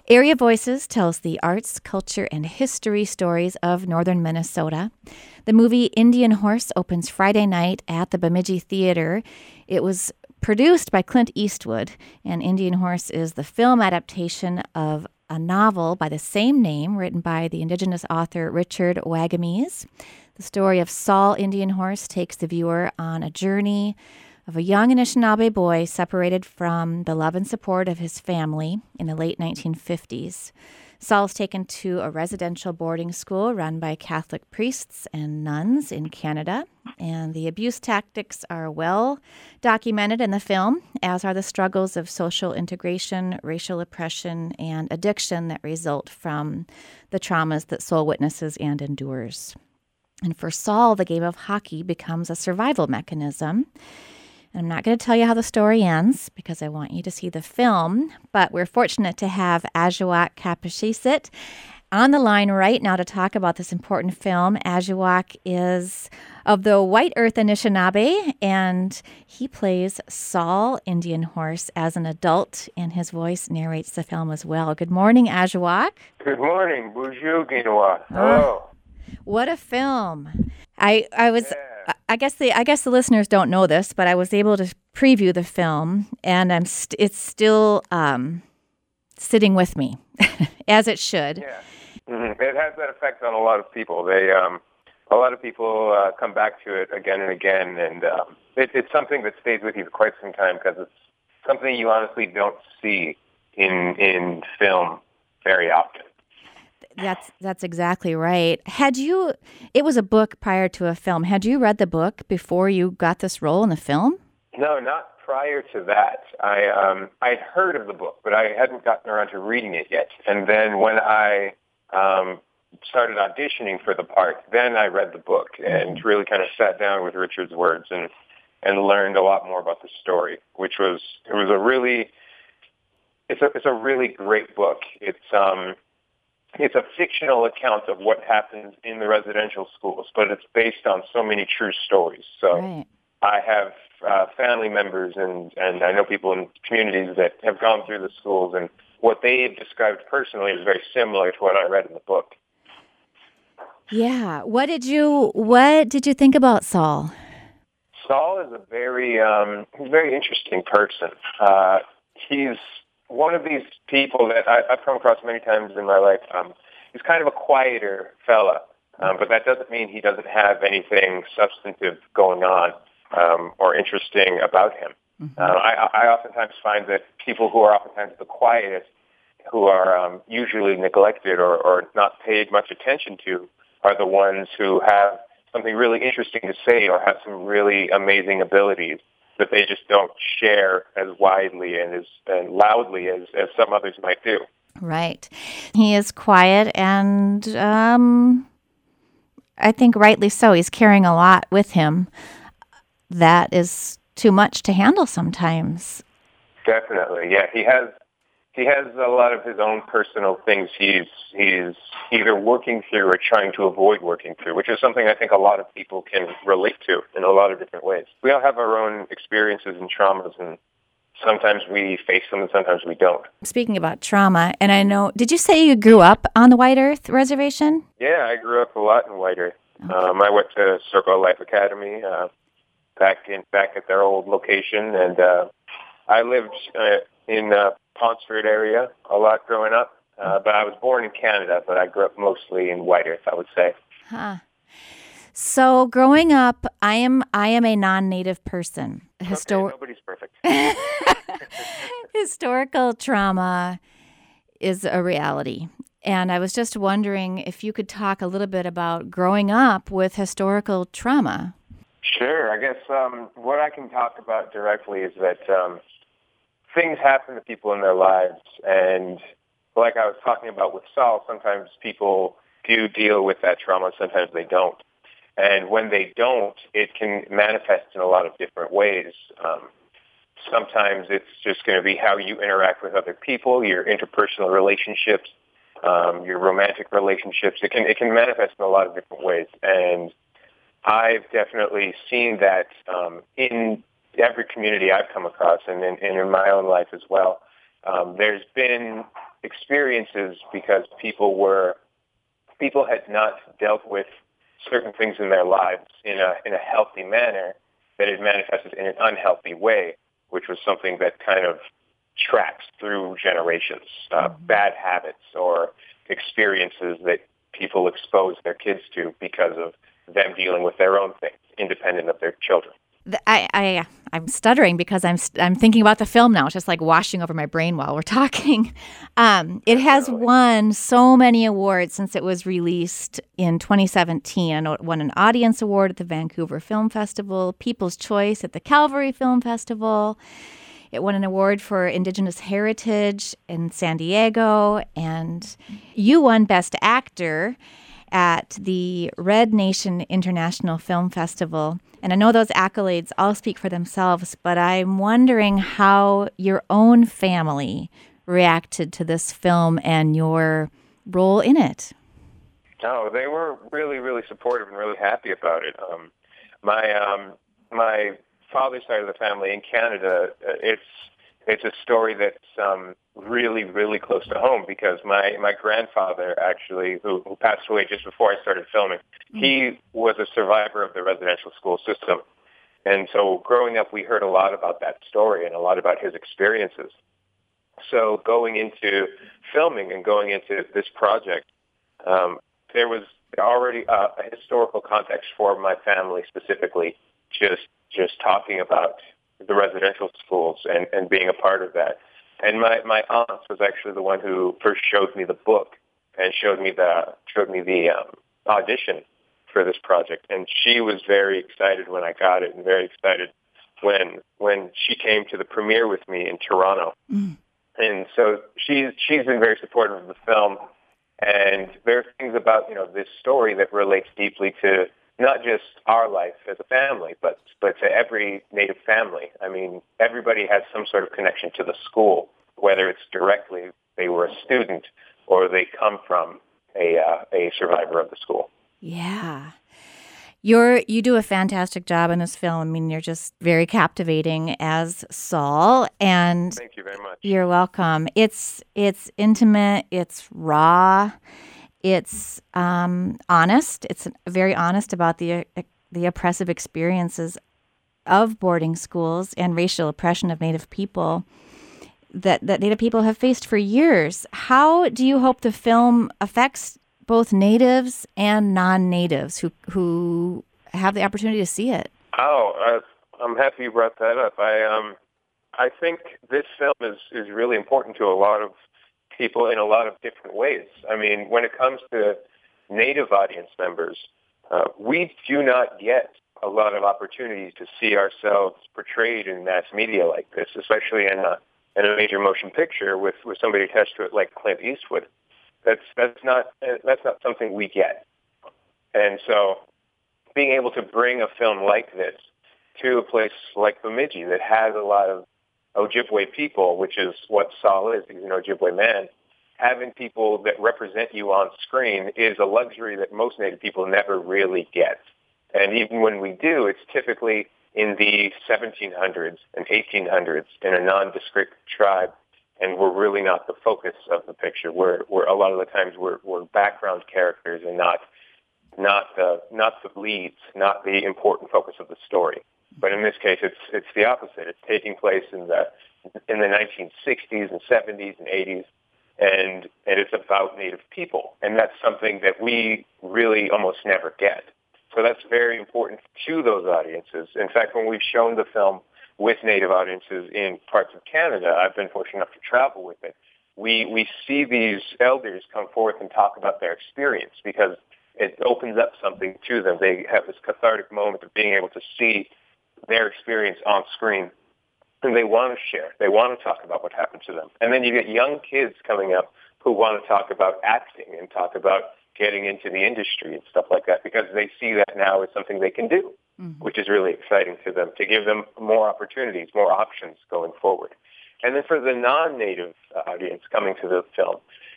Area Voices tells the arts, culture, and history stories of northern Minnesota. The movie Indian Horse opens Friday night at the Bemidji Theater. It was produced by Clint Eastwood, and Indian Horse is the film adaptation of a novel by the same name written by the Indigenous author Richard Wagamese. The story of Saul Indian Horse takes the viewer on a journey of a young Anishinaabe boy separated from the love and support of his family in the late 1950s. Saul's taken to a residential boarding school run by Catholic priests and nuns in Canada, and the abuse tactics are well documented in the film, as are the struggles of social integration, racial oppression, and addiction that result from the traumas that Saul witnesses and endures. And for Saul, the game of hockey becomes a survival mechanism. And I'm not going to tell you how the story ends because I want you to see the film, but we're fortunate to have Ajuak Kapashisit on the line right now to talk about this important film. Ajuak is of the White Earth Anishinaabe, and he plays Saul Indian Horse as an adult, and his voice narrates the film as well. Good morning, Ajuak. Good morning, Bonjour, Guinois. Hello. What a film! I guess the listeners don't know this, but I was able to preview the film, and it's still sitting with me, as it should. Yeah, It has that effect on a lot of people. A lot of people come back to it again and again, and it's something that stays with you for quite some time because it's something you honestly don't see in film very often. That's exactly right. It was a book prior to a film. Had you read the book before you got this role in the film? No, not prior to that. I'd heard of the book, but I hadn't gotten around to reading it yet. And then when I started auditioning for the part, then I read the book and really kind of sat down with Richard's words and learned a lot more about the story, which was a really great book. It's a fictional account of what happens in the residential schools, but it's based on so many true stories. So right. I have family members and I know people in communities that have gone through the schools, and what they have described personally is very similar to what I read in the book. Yeah. What did you think about Saul? Saul is a very interesting person. He's one of these people that I've come across many times in my life. He's kind of a quieter fella, but that doesn't mean he doesn't have anything substantive going on or interesting about him. Mm-hmm. I oftentimes find that people who are oftentimes the quietest, who are usually neglected or not paid much attention to, are the ones who have something really interesting to say or have some really amazing abilities that they just don't share as widely and as loudly as some others might do. Right. He is quiet, and I think rightly so. He's carrying a lot with him that is too much to handle sometimes. Definitely, yeah. He has a lot of his own personal things he's either working through or trying to avoid working through, which is something I think a lot of people can relate to in a lot of different ways. We all have our own experiences and traumas, and sometimes we face them and sometimes we don't. Speaking about trauma, and I know, did you say you grew up on the White Earth Reservation? Yeah, I grew up a lot in White Earth. Okay. I went to Circle Life Academy back at their old location, and I lived in Ponsford area a lot growing up, but I was born in Canada, but I grew up mostly in White Earth, I would say. Huh. So growing up, I am a non-native person. Nobody's perfect. Historical trauma is a reality. And I was just wondering if you could talk a little bit about growing up with historical trauma. Sure. I guess what I can talk about directly is that things happen to people in their lives, and like I was talking about with Saul, sometimes people do deal with that trauma, sometimes they don't. And when they don't, it can manifest in a lot of different ways. Sometimes it's just going to be how you interact with other people, your interpersonal relationships, your romantic relationships. It can manifest in a lot of different ways. And I've definitely seen that in every community I've come across and in my own life as well. There's been experiences because people had not dealt with certain things in their lives in a healthy manner that had manifested in an unhealthy way, which was something that kind of tracks through generations, bad habits or experiences that people expose their kids to because of them dealing with their own things, independent of their children. I'm stuttering because I'm thinking about the film now. It's just like washing over my brain while we're talking. It has won so many awards since it was released in 2017. It won an Audience Award at the Vancouver Film Festival, People's Choice at the Calvary Film Festival. It won an award for Indigenous Heritage in San Diego, and you won Best Actor at the Red Nation International Film Festival. And I know those accolades all speak for themselves, but I'm wondering how your own family reacted to this film and your role in it. Oh, they were really, really supportive and really happy about it. My father's side of the family in Canada, it's a story that's really, really close to home because my grandfather actually, who passed away just before I started filming, he was a survivor of the residential school system. And so growing up, we heard a lot about that story and a lot about his experiences. So going into filming and going into this project, there was already a historical context for my family specifically, just talking about the residential schools and being a part of that. And my aunt was actually the one who first showed me the book and showed me the audition for this project. And she was very excited when I got it and very excited when she came to the premiere with me in Toronto. And so she's been very supportive of the film. And there are things about, this story that relates deeply to not just our life as a family, but to every Native family. I mean, everybody has some sort of connection to the school, whether it's directly they were a student or they come from a survivor of the school. Yeah. You do a fantastic job in this film. I mean, you're just very captivating as Saul, and thank you very much. You're welcome. It's intimate, it's raw, it's honest. It's very honest about the oppressive experiences of boarding schools and racial oppression of Native people that Native people have faced for years. How do you hope the film affects both natives and non-natives who have the opportunity to see it? Oh, I'm happy you brought that up. I think this film is really important to a lot of people in a lot of different ways. I mean, when it comes to Native audience members, we do not get a lot of opportunities to see ourselves portrayed in mass media like this, especially in a major motion picture with somebody attached to it like Clint Eastwood. That's not something we get. And so being able to bring a film like this to a place like Bemidji that has a lot of Ojibwe people, which is what Saul is, he's an Ojibwe man, having people that represent you on screen is a luxury that most Native people never really get. And even when we do, it's typically in the 1700s and 1800s in a nondescript tribe. And we're really not the focus of the picture. We're a lot of the times we're background characters and not the leads, not the important focus of the story. But in this case, it's the opposite. It's taking place in the 1960s and 70s and 80s, and it's about Native people, and that's something that we really almost never get. So that's very important to those audiences. In fact, when we've shown the film with Native audiences in parts of Canada, I've been fortunate enough to travel with it. We see these elders come forth and talk about their experience because it opens up something to them. They have this cathartic moment of being able to see their experience on screen, and they want to share. They want to talk about what happened to them. And then you get young kids coming up who want to talk about acting and talk about getting into the industry and stuff like that because they see that now as something they can do, which is really exciting to them, to give them more opportunities, more options going forward. And then for the non-Native audience coming to the film,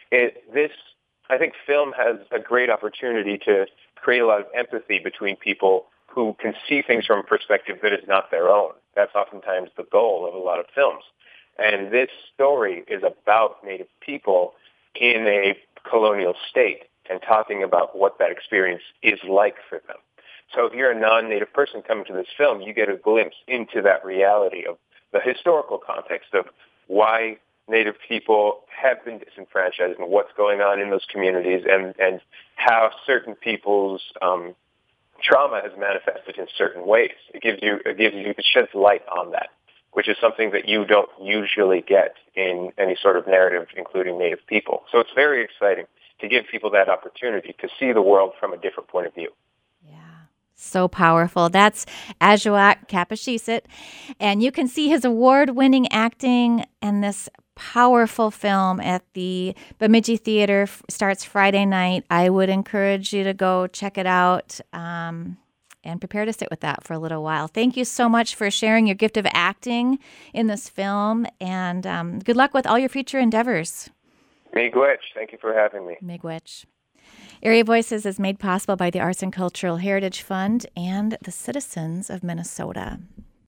I think film has a great opportunity to create a lot of empathy between people who can see things from a perspective that is not their own. That's oftentimes the goal of a lot of films. And this story is about Native people in a colonial state and talking about what that experience is like for them. So if you're a non-Native person coming to this film, you get a glimpse into that reality of the historical context of why Native people have been disenfranchised and what's going on in those communities, and how certain people's trauma has manifested in certain ways. It sheds light on that, which is something that you don't usually get in any sort of narrative, including Native people. So it's very exciting to give people that opportunity to see the world from a different point of view. So powerful. That's Ajoak Kapashisit. And you can see his award-winning acting and this powerful film at the Bemidji Theater. Starts Friday night. I would encourage you to go check it out and prepare to sit with that for a little while. Thank you so much for sharing your gift of acting in this film, and good luck with all your future endeavors. Miigwech. Thank you for having me. Miigwech. Area Voices is made possible by the Arts and Cultural Heritage Fund and the citizens of Minnesota.